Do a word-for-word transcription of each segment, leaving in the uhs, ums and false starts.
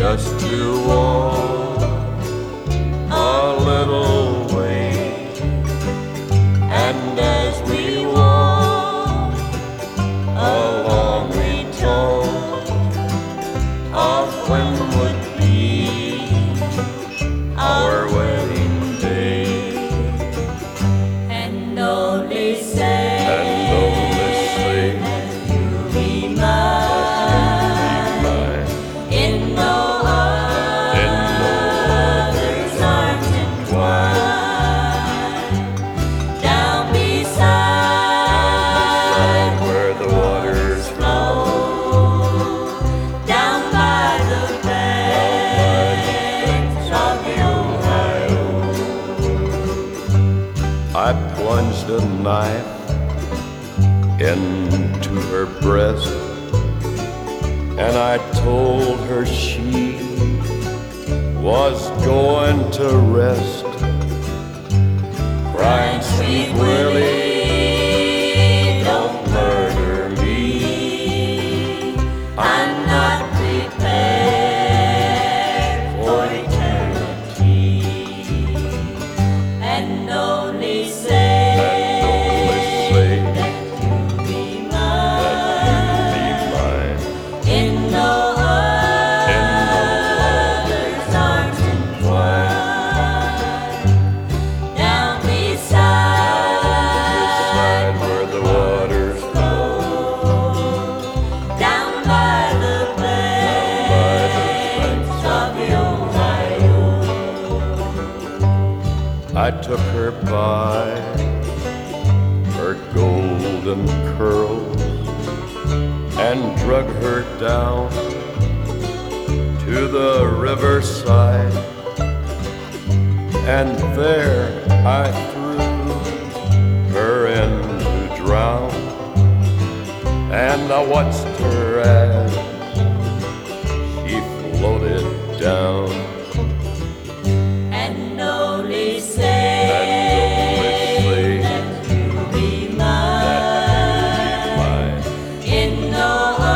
just to walk a little way. And as we walked along, we talked of when would be our wedding day. And only say, And only say that you'll be mine, in no other's arms entwined, down beside where the waters flow, down by the banks of the Ohio. I plunged a knife into her breast, and I told her she was going to rest, crying, "Sweet Willie, don't murder me. I'm not prepared for eternity." And only say And only say that you'll be mine, be mine, in no other's arms entwined, down beside where the waters flow, down by the banks of the Ohio. I took her by her golden curls and drug her down to the riverside, and there I threw her in to drown, and I watched her as she floated down. And only say And only say that you'll be mine, in no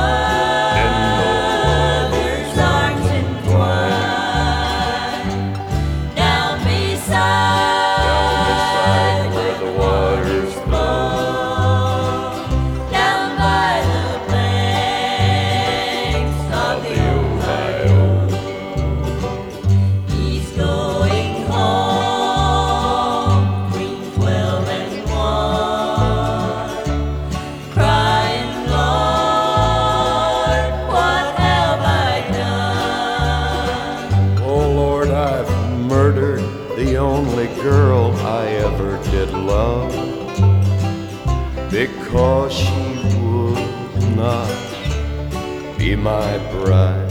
other's arms entwined, down beside where the waters flow, down by the banks of the Ohio. He's going home, between twelve and one, crying, "Lord, what have I done?" Oh Lord, I've murdered the only girl I ever did love, because she would not be my bride.